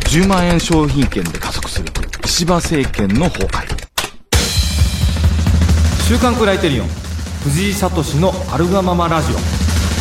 10万円商品券で加速する石破政権の崩壊。 週刊クライテリオン藤井聡のあるがままラジオ。 こ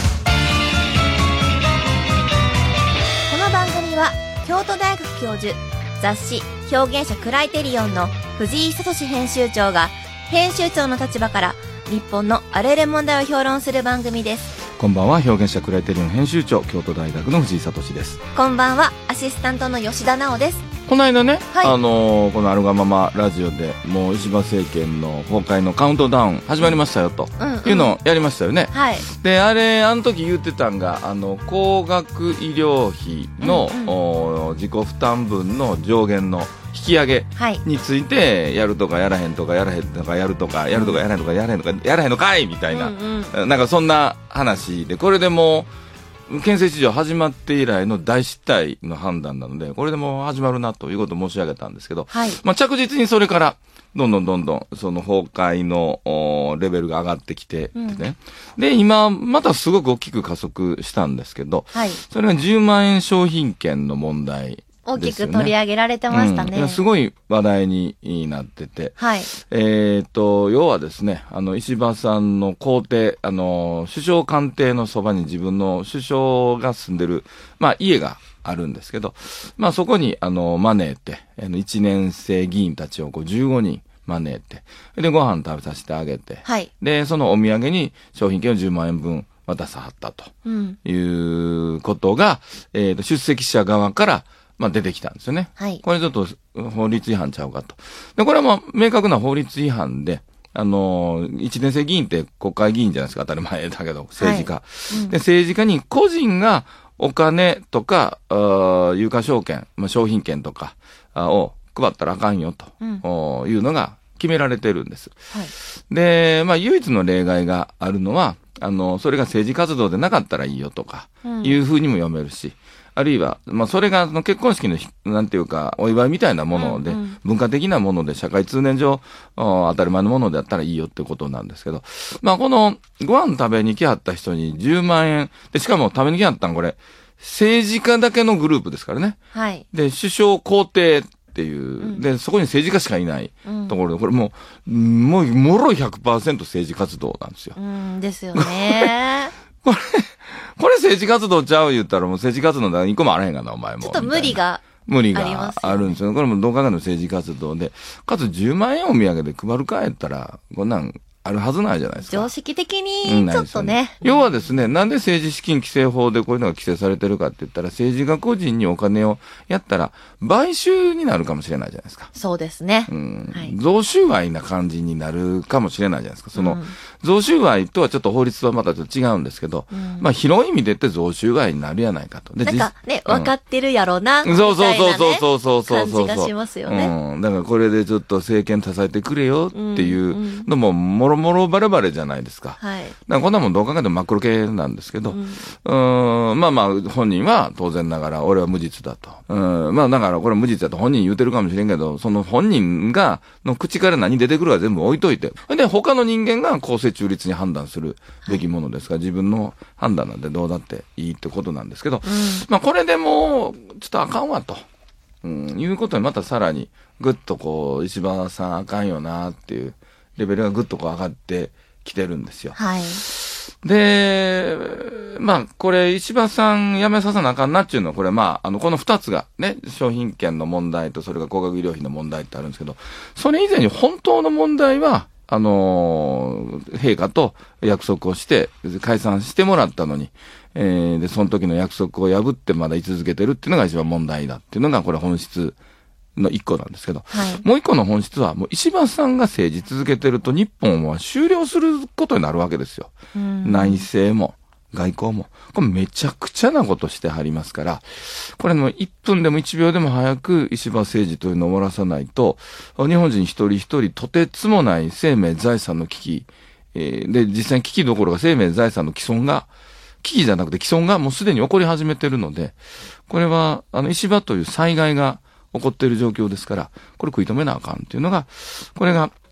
の番組は京都大学教授、雑誌表現者クライテリオンの藤井聡編集長が編集長の立場から日本のあらゆる問題を評論する番組です。 こんばんは、表現者クライテリオン編集長、京都大学の藤井聡です。 こんばんは、アシスタントの吉田直です。 この間ね、 はい、 このあるがままラジオでもう石破政権の崩壊のカウントダウン始まりましたよと、いうのをやりましたよね。 はい。 で、あの時言ってたんが、高額医療費の、自己負担分の上限の引き上げについて、やるとかやらへんとかやらへんとかやるとかやるとかやらへんとかやらへんとかやらへんのかいみたいな、なんかそんな話で、これでもう憲政史上始まって以来の大失態の判断なので、これでもう始まるなということを申し上げたんですけど、はい、着実にそれからどんどんその崩壊のレベルが上がってきてね、で今またすごく大きく加速したんですけど、はい、それが10万円商品券の問題大きく取り上げられてましたね。 すごい話題になってて、はい、要はですね、石破さんの公邸、首相官邸のそばに自分の首相が住んでる、家があるんですけど、そこに招いて、1年生議員たちを15人招いて、でご飯食べさせてあげて、はい、でそのお土産に商品券を10万円分渡さはったということが、出席者側から出てきたんですよね。はい。これちょっと法律違反ちゃうかと。で、これは明確な法律違反で、一年生議員って国会議員じゃないですか、当たり前だけど、政治家。はい、で、政治家に個人がお金とか、有価証券、商品券とかを配ったらあかんよと、いうのが決められてるんです。はい。で、唯一の例外があるのは、それが政治活動でなかったらいいよとか、いうふうにも読めるし、あるいは、それが結婚式のなんていうかお祝いみたいなもので、文化的なもので社会通念上当たり前のものであったらいいよってことなんですけど、このご飯食べに来はった人に10万円で、しかも食べに来はったんこれ政治家だけのグループですからね。はい。で首相公邸っていう、でそこに政治家しかいないところで、これもうもろい 100% 政治活動なんですよ。 ですよね。 これ政治活動ちゃう言ったらもう政治活動だ一個もあらへんがなお前も。 ちょっと無理があるんですよ。これもどう考えても政治活動で、かつ10万円お土産で配るかやったら、こんなんあるはずないじゃないですか。 常識的にちょっとね。 要はですね、なんで政治資金規正法でこういうのが規制されてるかって言ったら、政治家個人にお金をやったら、買収になるかもしれないじゃないですか。 そうですね。 はい、贈収賄な感じになるかもしれないじゃないですか。その、贈収賄とはちょっと法律はまたちょっと違うんですけど、広い意味で言って贈収賄になるやないかと。 で、なんかね、分かってるやろな、みたいなね、感じがしますよね。 だからこれでちょっと政権支えてくれよっていうのも、もろもろバレバレじゃないですか。はい。だからこんなもんどう考えても真っ黒系なんですけど、本人は当然ながら俺は無実だと。だからこれ無実だと本人言うてるかもしれんけど、その本人の口から何出てくるか全部置いといて。で、他の人間が公正中立に判断するべきものですから、自分の判断なんてどうだっていいってことなんですけど、これでもちょっとあかんわと。いうことにまたさらにぐっと石破さんあかんよなっていうレベルがぐっと上がってきてるんですよ。はい。で、これ石破さん辞めさせなあかんなっていうのは、これこの二つがね、商品券の問題とそれが高額医療費の問題ってあるんですけど、それ以前に本当の問題は、陛下と約束をして解散してもらったのに、で、その時の約束を破ってまだ居続けてるっていうのが一番問題だっていうのが、これ本質の一個なんですけど、はい、もう一個の本質は、もう石破さんが政治続けてると日本は終了することになるわけですよ。内政も外交も。これめちゃくちゃなことしてはりますから、これも1分でも1秒でも早く石破政治というのを終わらさないと、日本人一人一人とてつもない生命財産の危機、で、実際に危機どころか生命財産の危機じゃなくて既存がもうすでに起こり始めてるので、これは、石破という災害が起こっている状況ですから、これ食い止めなあかんっていうのが、これが、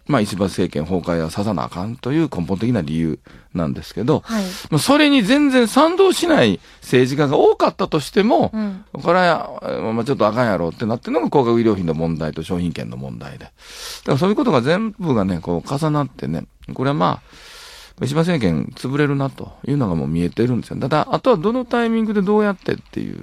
石破政権崩壊はささなあかんという根本的な理由なんですけど、それに全然賛同しない政治家が多かったとしても、これは、ちょっとあかんやろってなってるのが高額医療費の問題と商品券の問題で。だからそういうことが全部がね、こう重なってね、これは石破政権潰れるなというのがもう見えてるんですよ。ただ、あとはどのタイミングでどうやってっていう。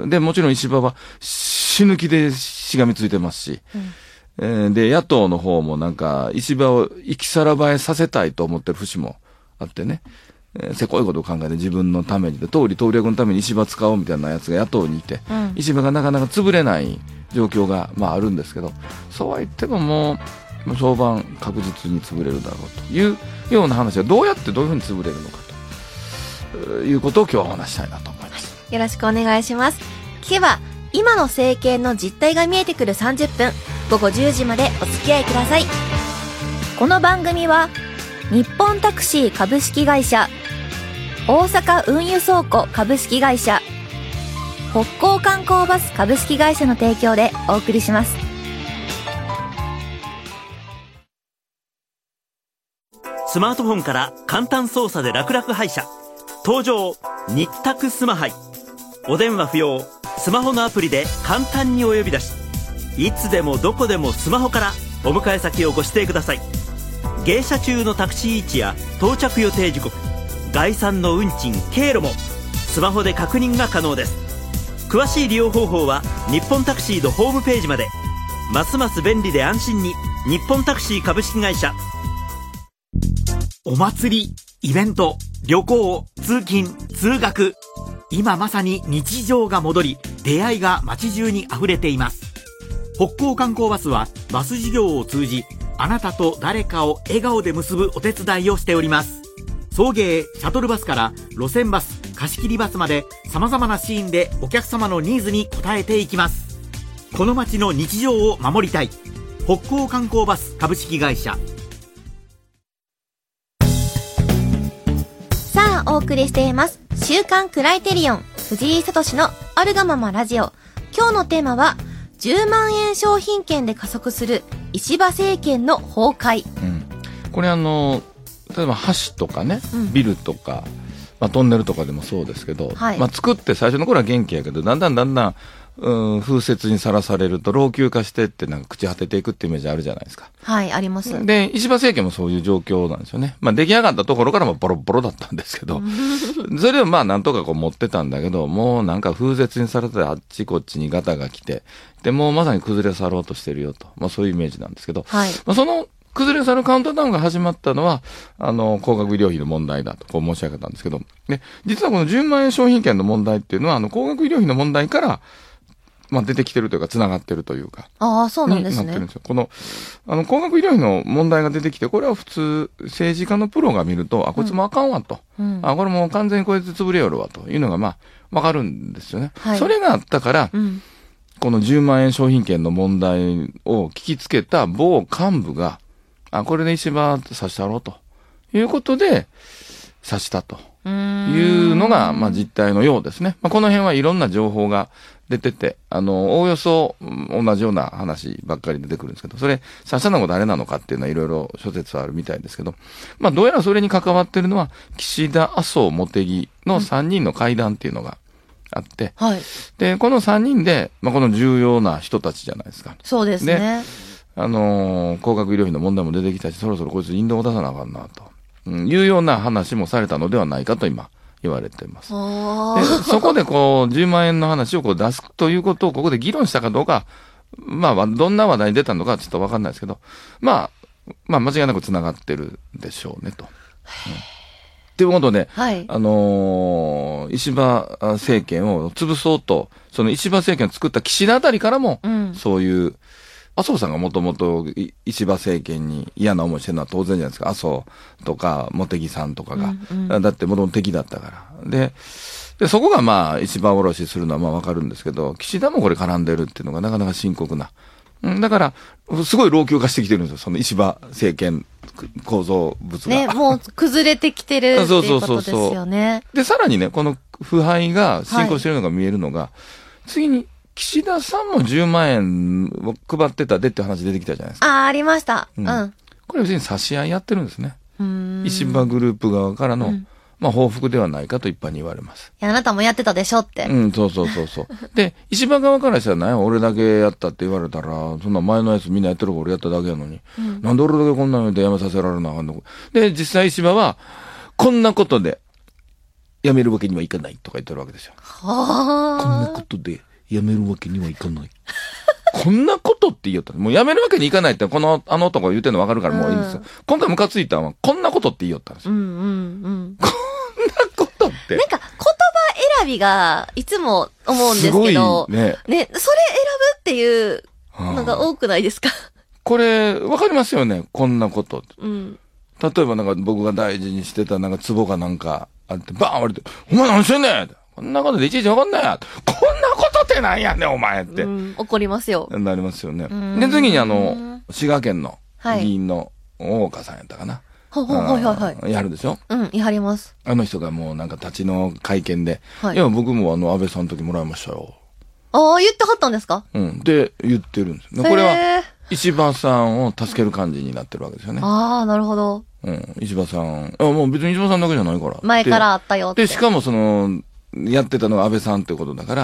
で、もちろん石破は死ぬ気でしがみついてますし、で、野党の方もなんか、石破を生きさらばえさせたいと思ってる節もあってね、せこいことを考えて自分のために、党利党略のために石破使おうみたいなやつが野党にいて、石破がなかなか潰れない状況が、あるんですけど、そうは言ってももう、早晚確実に潰れるだろうというような話はどうやってどういうふうに潰れるのかということを今日はお話したいなと思います。 よろしくお願いします。聞けば今の政権の実態が見えてくる30分、午後10時までお付き合いください。この番組は日本タクシー株式会社、大阪運輸倉庫株式会社、北港観光バス株式会社の提供でお送りします。 スマートフォンから簡単操作で楽々配車、登場日宅スマハイ。お電話不要、スマホのアプリで簡単にお呼び出し、いつでもどこでもスマホからお迎え先をご指定ください。迎車中のタクシー位置や到着予定時刻、概算の運賃経路もスマホで確認が可能です。詳しい利用方法は日本タクシーのホームページまで。ますます便利で安心に、日本タクシー株式会社。お祭り、イベント、旅行、通勤、通学、今まさに日常が戻り、出会いが街中に溢れています。北港観光バスはバス事業を通じ、あなたと誰かを笑顔で結ぶお手伝いをしております。送迎、シャトルバスから路線バス、貸し切りバスまで、様々なシーンでお客様のニーズに応えていきます。この街の日常を守りたい、北港観光バス株式会社。 さあ、お送りしています週刊クライテリオン藤井聡のあるがままラジオ。今日のテーマは10万円商品券で加速する石破政権の崩壊。 これ例えば橋とかね、ビルとか、トンネルとかでもそうですけど、作って最初の頃は元気やけど、だんだん風雪にさらされると老朽化してってなんか朽ち果てていくってイメージあるじゃないですか。 はい、あります。 で、石破政権もそういう状況なんですよね。出来上がったところからもボロボロだったんですけど、それをなんとかこう持ってたんだけど、もうなんか風雪にされてあっちこっちにガタが来て、で、もうまさに崩れ去ろうとしてるよと。そういうイメージなんですけど、その崩れ去るカウントダウンが始まったのは、高額医療費の問題だと、こう申し上げたんですけど、で、実はこの10万円商品券の問題っていうのは、高額医療費の問題から、出てきてるというか、繋がってるというか。 ああ、そうなんですね。 なってるんですよ。この、高額医療費の問題が出てきて、これは普通、政治家のプロが見ると、こいつもあかんわと。これもう完全にこいつ潰れよるわというのが、わかるんですよね。それがあったから、この10万円商品券の問題を聞きつけた某幹部が、これで石破刺したろうということで、刺したというのが、実態のようですね。この辺はいろんな情報が出てて、おおよそ同じような話ばっかり出てくるんですけど、それ、刺したのが誰なのかっていうのはいろいろ諸説あるみたいですけど、どうやらそれに関わってるのは、岸田、麻生、茂木の3人の会談っていうのがあって、で、この3人で、この重要な人たちじゃないですか。 そうですね。 高額医療費の問題も出てきたし、そろそろこいつ引導を出さなあかんな、というような話もされたのではないかと今、言われています。で、そこで10万円の話を出すということをここで議論したかどうか、どんな話題に出たのかちょっとわかんないですけど、間違いなく繋がってるでしょうね、と。ということで、石破政権を潰そうと、その石破政権を作った岸田あたりからも、そういう、麻生さんがもともと石破政権に嫌な思いしてるのは当然じゃないですか。麻生とか茂木さんとかが。だってもともと敵だったから。で、そこが石破下ろしするのはわかるんですけど、岸田もこれ絡んでるっていうのがなかなか深刻な。だから、すごい老朽化してきてるんですよ。その石破政権構造物が。 ね、もう崩れてきてるっていうことですよね。 で、さらにね、この腐敗が進行してるのが見えるのが、次に、岸田さんも10万円を配ってたでって話出てきたじゃないですか。 ありました。 これ別に差し合いやってるんですね。石破グループ側からの、報復ではないかと一般に言われます。 いや、あなたもやってたでしょって。 そう。で、石破側からしたらね、俺だけやったって言われたら、そんな前のやつみんなやってるから俺やっただけやのに、なんで俺だけこんなのでやめさせられなあかんの。で、実際石破は、こんなことで、やめるわけにはいかないとか言ってるわけですよ。こんなことで、やめるわけにはいかない。こんなことって言いよった。もうやめるわけにいかないって、あの男が言うてるの分かるからもういいんですよ。今回ムカついたのは、こんなことって言いよったんですよ。こんなことって。 なんか、言葉選びが、いつも思うんですけど、ね、それ選ぶっていうのが多くないですか？ これ、分かりますよね、こんなこと。例えばなんか僕が大事にしてたなんか壺がなんかあって、バーン割れて、お前何してんねんこんなことでいちいち分かんないや。こんなことってなんやねん、お前って。 怒りますよ。 なりますよね。で、次に滋賀県の議員の大岡さんやったかな。やるでしょ？ やります。 あの人がもうなんか立ちの会見で、いや、僕も安倍さんの時もらいましたよ。 ああ、言ってはったんですか？ で、言ってるんですよ。これは、石破さんを助ける感じになってるわけですよね。 ああ、なるほど。 石破さん、もう別に石破さんだけじゃないから。 前からあったよって。 で、しかもやってたのが安倍さんってことだから、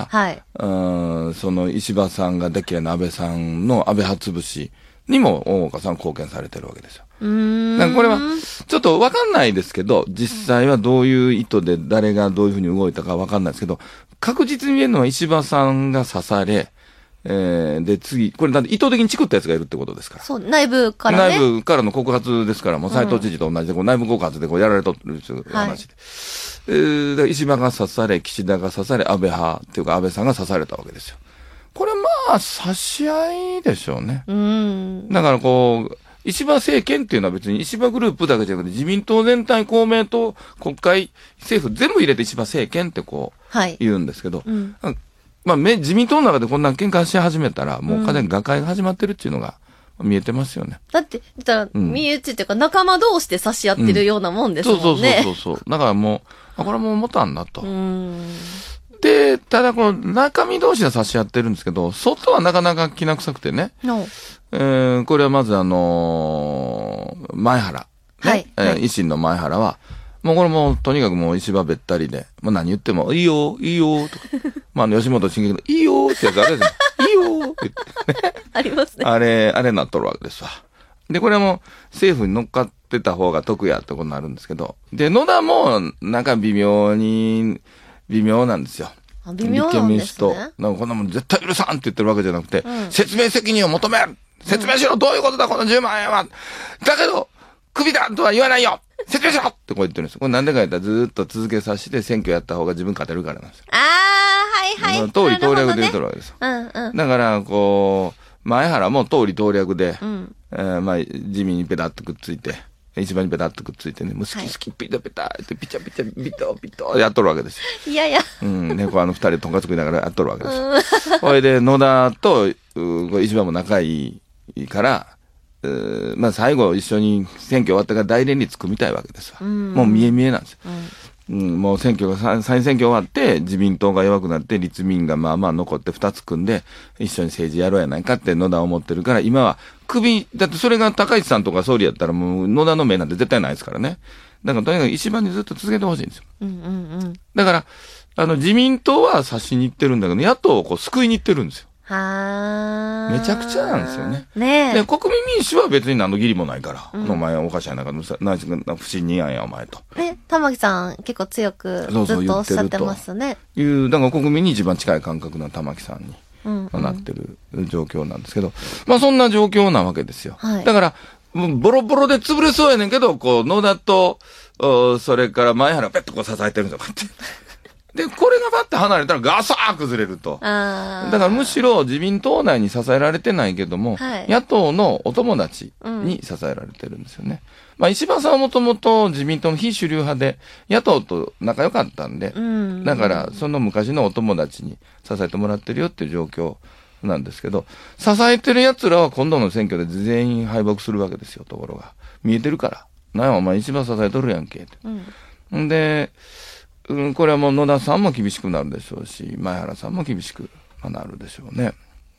その石破さんが大嫌いな安倍さんの安倍派潰しにも大岡さん貢献されてるわけですよ。これは、ちょっとわかんないですけど、実際はどういう意図で誰がどういうふうに動いたかわかんないですけど、確実に言えるのは石破さんが刺され、で、次、これだって意図的にチクったやつがいるってことですから。 そう、内部からね。 内部からの告発ですから、もう斉藤知事と同じで、内部告発でやられとる話で。石破が刺され、岸田が刺され、安倍派っていうか安倍さんが刺されたわけですよ。これ差し合いでしょうね。だから石破政権っていうのは別に石破グループだけじゃなくて、自民党全体、公明党、国会、政府全部入れて石破政権って言うんですけど、自民党の中でこんな喧嘩し始めたら、もう完全に瓦解が始まってるっていうのが見えてますよね。 だって、身内っていうか仲間同士で差し合ってるようなもんですもんね。 そう。だからもう、これはもう持たんだと。で、ただこの中身同士で差し合ってるんですけど、外はなかなかきな臭くてね。これはまず前原。維新の前原は、もうこれもとにかくもう石破べったりで、何言っても、いいよ、とか。吉本新喜劇の、いいよってやつあれですよ。いいよって言ってね。 ありますね。 あれなっとるわけですわ。で、これはもう政府に乗っかってた方が得やってことになるんですけど。で、野田もなんか微妙なんですよ。 微妙なんですね。 立憲民主党。なんかこんなもん絶対許さんって言ってるわけじゃなくて、説明責任を求める説明しろどういうことだこの10万円はだけど、クビだとは言わないよ説明しろって言ってるんですよ。これなんでか言ったらずーっと続けさせて選挙やった方が自分勝てるからなんですよ。党利党略で言うとるわけですよ。だから、前原も党利党略で、自民にペタッとくっついて、一番にペタッとくっついてね、もう好きピタペタってピチャピチャビトビトやっとるわけですよ。 いやいや。 ね、二人とんかつ食いながらやっとるわけですよ。これで野田と、一番も仲いいから、最後一緒に選挙終わったから大連立組みたいわけですわ。もう見え見えなんですよ。もう再選挙終わって自民党が弱くなって立民が残って2つ組んで一緒に政治やろうやないかって野田は思ってるから今はだってそれが高市さんとか総理やったらもう野田の目なんて絶対ないですからね。だからとにかく一番にずっと続けてほしいんですよ。だから自民党は差しに行ってるんだけど野党を救いに行ってるんですよ。めちゃくちゃなんですよね。で、国民民主は別に何の義理もないから。お前はおかしいな不信任案やお前と。 玉木さん結構強くずっとおっしゃってますね。 だから国民に一番近い感覚の玉木さんになってる状況なんですけど、そんな状況なわけですよ。だから、ボロボロで潰れそうやねんけど、野田と、それから前原をペッと支えてるんですよ、こうやって。で、これがバッて離れたらガサー崩れると。だからむしろ自民党内に支えられてないけども、野党のお友達に支えられてるんですよね。石破さんはもともと自民党の非主流派で、野党と仲良かったんで、だからその昔のお友達に支えてもらってるよっていう状況なんですけど、支えてる奴らは今度の選挙で全員敗北するわけですよ、ところが。見えてるから。なんやお前一番支えとるやんけ。って。で、これはもう野田さんも厳しくなるでしょうし、前原さんも厳しくなるでしょうね。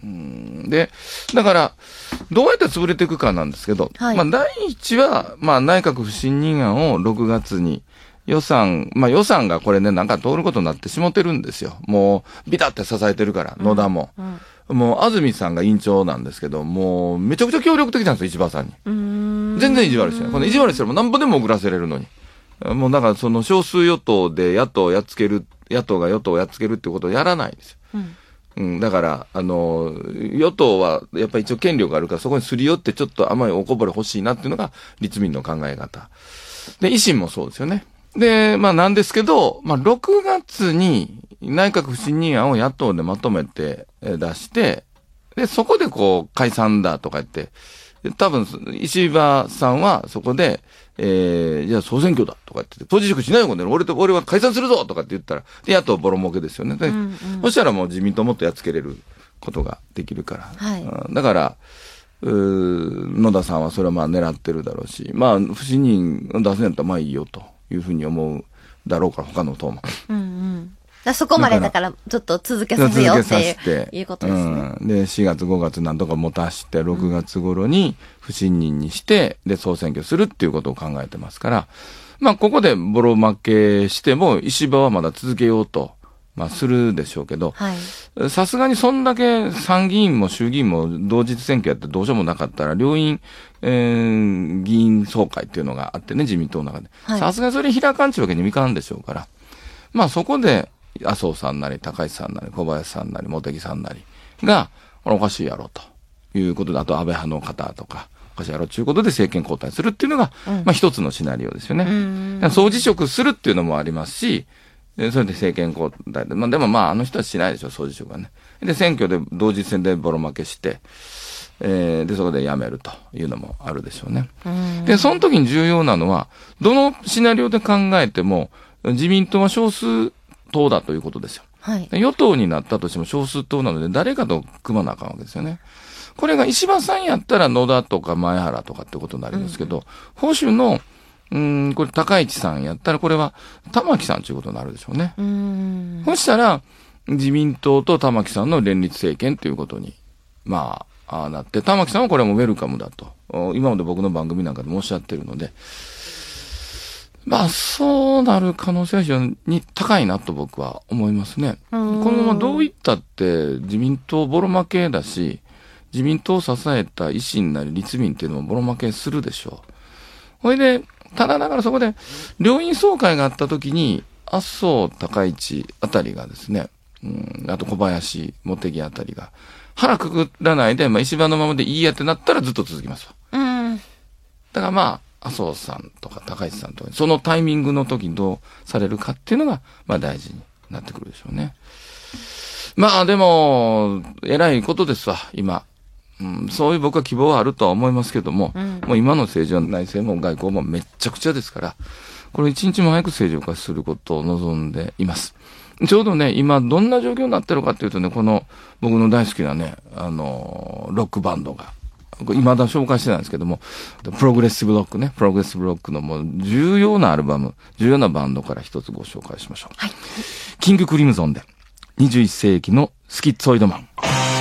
で、だから、どうやって潰れていくかなんですけど、はい、まあ、第一は、まあ、内閣不信任案を6月に、予算がこれね、なんか通ることになってしもてるんですよ。もう、ビタって支えてるから、野田も。もう、安住さんが委員長なんですけど、もう、めちゃくちゃ協力的なんですよ、石破さんに。全然意地悪してない。この意地悪しても何ぼでも遅らせれるのに。もう、だからその少数与党で野党が与党をやっつけるってことをやらないんですよ。だから、与党は、やっぱり一応権力があるから、そこにすり寄ってちょっと甘いおこぼれ欲しいなっていうのが、立民の考え方。で、維新もそうですよね。で、まあなんですけど、まあ6月に内閣不信任案を野党でまとめて出して、で、そこでこう解散だとか言って、多分石破さんはそこで、じゃあ総選挙だとか言って、当事職しないよ、俺は解散するぞとかって言ったら、で、野党ボロ儲けですよね。で、そしたらもう自民党もっとやっつけれることができるから。はい、だから、野田さんはそれはまあ狙ってるだろうし、まあ不信任出すんやったらまあいいよというふうに思うだろうから、他の党も。 そこまでだからちょっと続けさせようっていうことですね。 で、4月5月なんとか持たして、6月頃に不信任にして、で、総選挙するっていうことを考えてますから、まあここでボロ負けしても、石破はまだ続けようと。まあ、するでしょうけど、さすがにそんだけ参議院も衆議院も同日選挙やってどうしようもなかったら、両院、議員総会っていうのがあってね、自民党の中で。さすがにそれ開かんちゅうわけにもいかんでしょうから。まあ、そこで、麻生さんなり、高市さんなり、小林さんなり、茂木さんなりが、これおかしいやろということで、あと安倍派の方とか、おかしいやろということで政権交代するっていうのが、まあ一つのシナリオですよね。総辞職するっていうのもありますし、それで政権交代で。まあでもまああの人はしないでしょ、総辞職はね。で、選挙で同日選でボロ負けして、で、そこで辞めるというのもあるでしょうね。で、その時に重要なのは、どのシナリオで考えても、自民党は少数党だということですよ。与党になったとしても少数党なので、誰かと組まなあかんわけですよね。これが石破さんやったら野田とか前原とかってことになりますけど、保守のこれ高市さんやったらこれは玉木さんということになるでしょうね。そしたら自民党と玉木さんの連立政権ということにまあなって、玉木さんはこれもウェルカムだと今まで僕の番組なんかでもおっしゃってるので、まあそうなる可能性は非常に高いなと僕は思いますね。このままどういったって自民党ボロ負けだし、自民党を支えた維新なり立民っていうのもボロ負けするでしょう。それでただだからそこで、両院総会があった時に、麻生、高市あたりがですね、あと小林、茂木あたりが、腹くくらないで、まあ石破のままでいいやってなったらずっと続きますわ。だからまあ、麻生さんとか高市さんとか、そのタイミングの時にどうされるかっていうのが、まあ大事になってくるでしょうね。まあでも、偉いことですわ、今。そういう僕は希望はあるとは思いますけども、もう今の政治は内政も外交もめっちゃくちゃですから、これ一日も早く正常化することを望んでいます。ちょうどね、今どんな状況になってるかっていうとね、この僕の大好きなね、ロックバンドが、未だ紹介してないんですけども、プログレッシブロックのもう重要なアルバム、重要なバンドから一つご紹介しましょう。キングクリムゾンで、21世紀のスキッツォイドマン。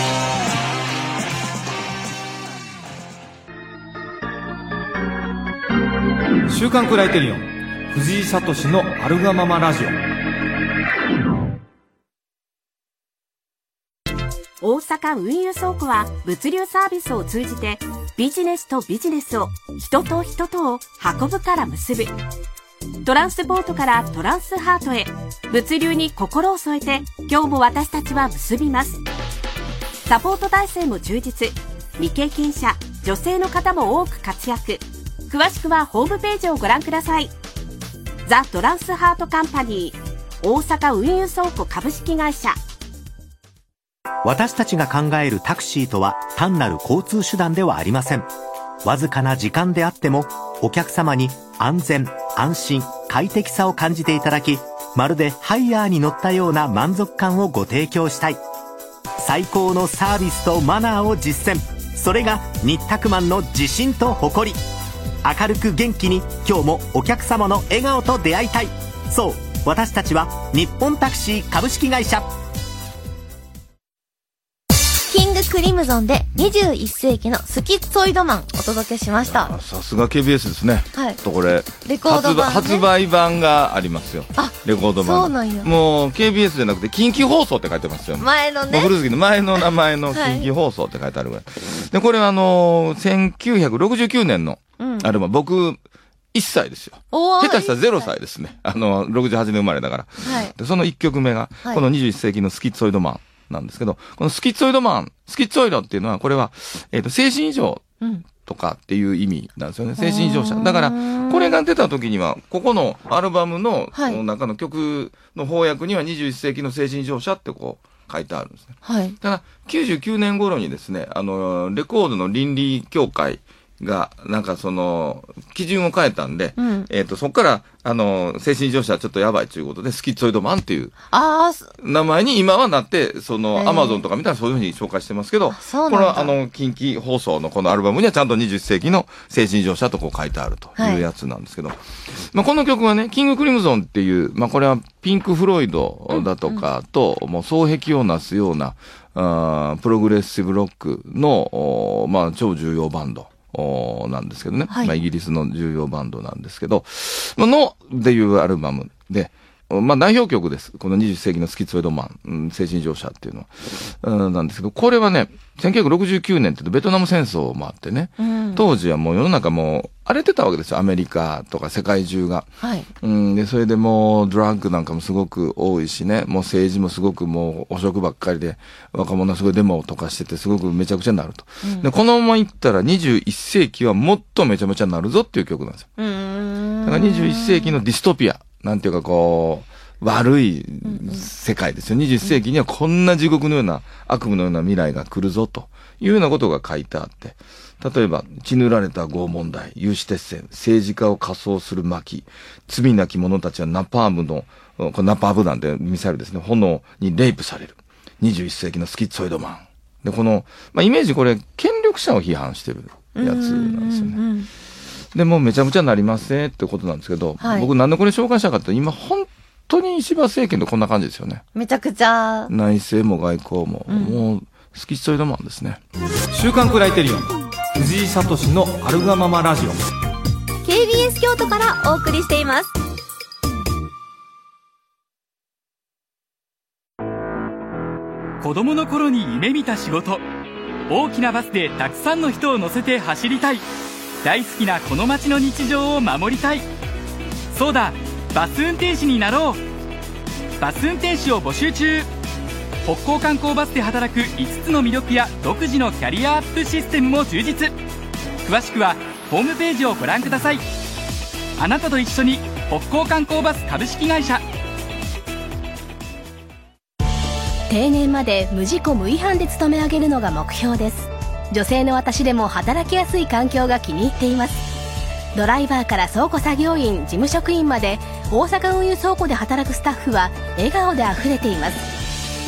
週刊クライテリオン藤井聡のあるがままラジオ大阪運輸倉庫は物流サービスを通じてビジネスとビジネスを、人と人とを運ぶから結ぶ。トランスポートからトランスハートへ、物流に心を添えて今日も私たちは結びます。サポート体制も充実。未経験者、女性の方も多く活躍。詳しくはホームページをご覧ください。ザ・トランスハートカンパニー大阪運輸倉庫株式会社。 私たちが考えるタクシーとは単なる交通手段ではありません。わずかな時間であってもお客様に安全、安心、快適さを感じていただき、まるでハイヤーに乗ったような満足感をご提供したい。最高のサービスとマナーを実践。それが日卓マンの自信と誇り。明るく元気に今日もお客様の笑顔と出会いたい。そう、私たちは日本タクシー株式会社。 キングクリムゾンで21世紀のスキッツォイドマンお届けしました。 さすが KBS ですね。 はい。 とこれレコード版、ね、 発売版がありますよ。 あ、 レコード版。 そうなんや。 もう KBS じゃなくて近畿放送って書いてますよ。 前のね。 古杉の前の名前の近畿放送って書いてあるぐらい。はい、でこれは1969年のアルバム、僕1歳ですよ。下手したら0歳ですね。68年生まれだから。はい、でその1曲目が、この21世紀のスキッツォイドマンなんですけど、このスキッツォイドマン、スキッツォイドっていうのは、これは、精神異常とかっていう意味なんですよね。精神異常者。だから、これが出た時には、ここのアルバムの中の曲の翻訳には21世紀の精神異常者ってこう書いてあるんですね。はい。ただ、99年頃にですね、レコードの倫理協会が、なんか基準を変えたんで、そこから、精神異常者はちょっとやばいということで、スキッツォイドマンっていう名前に今はなって、アマゾンとか見たらそういうふうに紹介してますけど、この近畿放送のこのアルバムにはちゃんと21世紀の精神異常者とこう書いてあるというやつなんですけど、まあこの曲はね、キングクリムゾンっていう、まあこれはピンク・フロイドだとかと、もう双璧をなすような、プログレッシブロックの、まあ超重要バンド。なんですけどね。はい、まあ、イギリスの重要バンドなんですけど、っていうアルバムで、まあ、代表曲です。この20世紀のスキッツォイドマン、精神異常者っていうのは。なんですけど、これはね、1969年ってベトナム戦争もあってね、当時はもう世の中もう荒れてたわけですよ。アメリカとか世界中が。はい。で、それでもうドラッグなんかもすごく多いしね、もう政治もすごくもう汚職ばっかりで、若者はすごいデモとかしてて、すごくめちゃくちゃになると。で、このままいったら21世紀はもっとめちゃめちゃになるぞっていう曲なんですよ。だから21世紀のディストピア。なんていうかこう、悪い世界ですよ。21世紀にはこんな地獄のような悪夢のような未来が来るぞというようなことが書いてあって、例えば、血塗られた拷問台、有刺鉄線、政治家を仮装する巻、罪なき者たちはナパームの、これナパーム弾でミサイルですね、炎にレイプされる。21世紀のスキッツォイドマン。で、この、まあ、イメージこれ、権力者を批判してるやつなんですよね。で、もうめちゃめちゃなりますねってことなんですけど、はい、僕なんでこれ紹介したかって今本当に石破政権ってこんな感じですよね。 めちゃくちゃ。 内政も外交も、もうスキッツォイドマンですね。 週刊クライテリオン、藤井聡のあるがままラジオ。 KBS 京都からお送りしています。 子供の頃に夢見た仕事。大きなバスでたくさんの人を乗せて走りたい。大好きなこの街の日常を守りたい。そうだ、バス運転士になろう。バス運転士を募集中。北高観光バスで働く5つの魅力や独自のキャリアアップシステムも充実。詳しくはホームページをご覧ください。あなたと一緒に北高観光バス株式会社。 定年まで無事故無違反で勤め上げるのが目標です。女性の私でも働きやすい環境が気に入っています。ドライバーから倉庫作業員、事務職員まで大阪運輸倉庫で働くスタッフは笑顔であふれています。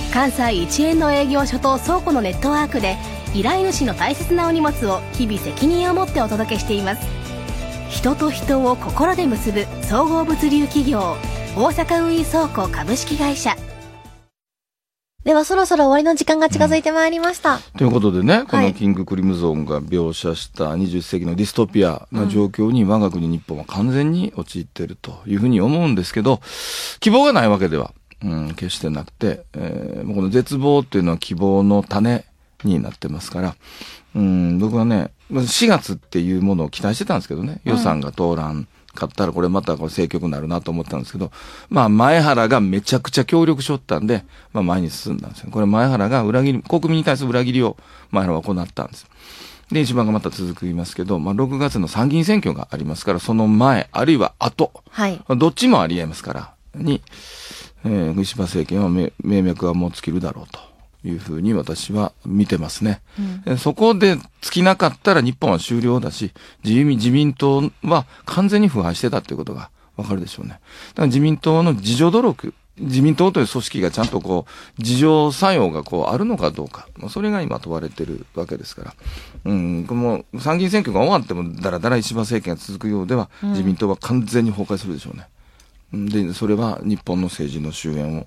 関西一円の営業所と倉庫のネットワークで依頼主の大切なお荷物を日々責任を持ってお届けしています。人と人を心で結ぶ総合物流企業、大阪運輸倉庫株式会社。 ではそろそろ終わりの時間が近づいてまいりました。 ということでね、このキングクリムゾンが描写した21世紀のディストピアな状況に我が国日本は完全に陥っているというふうに思うんですけど、希望がないわけでは、決してなくて、この絶望っていうのは希望の種になってますから、僕はね、4月っていうものを期待してたんですけどね、予算が通らんかったらこれまた政局になるなと思ったんですけど、まあ前原がめちゃくちゃ協力しとったんで、まあ前に進んだんですよ。これ前原が国民に対する裏切りを前原は行ったんです。で、一番がまた続きますけど、まあ6月の参議院選挙がありますから、その前、あるいは後、はい、どっちもありえますから、石破政権は命脈はもう尽きるだろうというふうに私は見てますね。そこで尽きなかったら日本は終了だし、自民党は完全に腐敗してたということがわかるでしょうね。だから自民党の自助努力、自民党という組織がちゃんと自助作用があるのかどうか、それが今問われてるわけですから。もう参議院選挙が終わってもだらだら石破政権が続くようでは、自民党は完全に崩壊するでしょうね。で、それは日本の政治の終焉を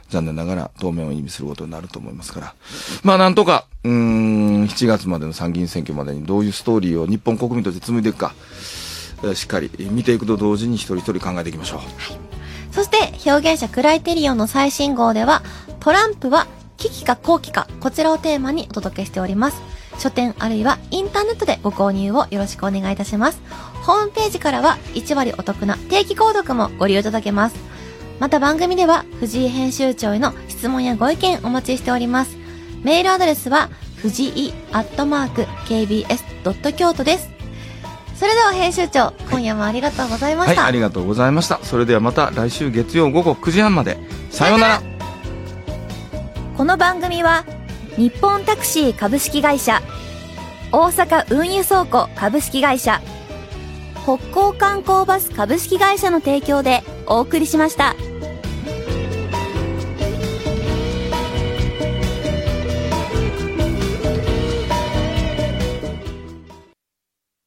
残念ながら当面を意味することになると思いますから。まあなんとか、7月までの参議院選挙までにどういうストーリーを日本国民として紡いでいくか、しっかり見ていくと同時に一人一人考えていきましょう。はい。 そして表現者クライテリオンの最新号では、トランプは危機か好機か、こちらをテーマにお届けしております。書店あるいはインターネットでご購入をよろしくお願いいたします。ホームページからは1割お得な定期購読もご利用いただけます。また番組では藤井編集長への質問やご意見お待ちしております。メールアドレスは藤井@kbs.kyoto です。それでは編集長、今夜もありがとうございました。 はい、ありがとうございました。それではまた来週月曜午後9時半まで。さようなら。 この番組は日本タクシー株式会社、大阪運輸倉庫株式会社、北港観光バス株式会社の提供でお送りしました。